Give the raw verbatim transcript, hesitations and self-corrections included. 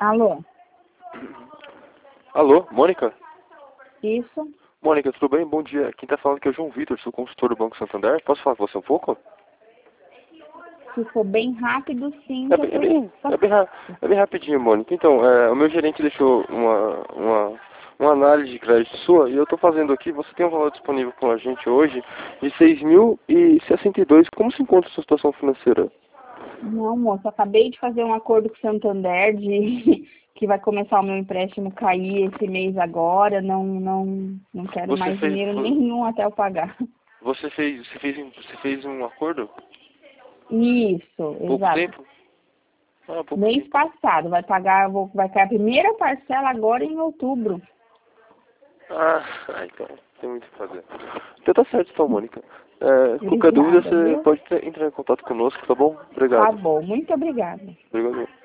Alô? Alô, Mônica? Isso? Mônica, tudo bem? Bom dia. Quem tá falando aqui é o João Vitor, sou consultor do Banco Santander. Posso falar com você um pouco? Se for bem rápido, sim. É Que eu bem, é tô... bem, é bem, ra- é bem rapidinho, Mônica. Então, é, o meu gerente deixou uma, uma, uma análise de crédito sua e eu tô fazendo aqui. Você tem um valor disponível com a gente hoje de seis mil e sessenta e dois. Como se encontra a sua situação financeira? Não, moça, acabei de fazer um acordo com o Santander de que vai começar o meu empréstimo cair esse mês agora. Não, não, não quero Você mais fez, dinheiro vo- nenhum até eu pagar. você fez, você fez, um- você fez um acordo? Isso, Pouco exato. tempo? Ah, pouco Mês tempo. passado, vai pagar, vou, vai cair a primeira parcela agora em outubro. Ah, ah, então, tem muito o que fazer. Então tá certo, então, Mônica. É, qualquer dúvida, Obrigada, você viu? pode ter- entrar em contato conosco, tá bom? Tá Obrigado. bom, muito obrigada. Obrigado.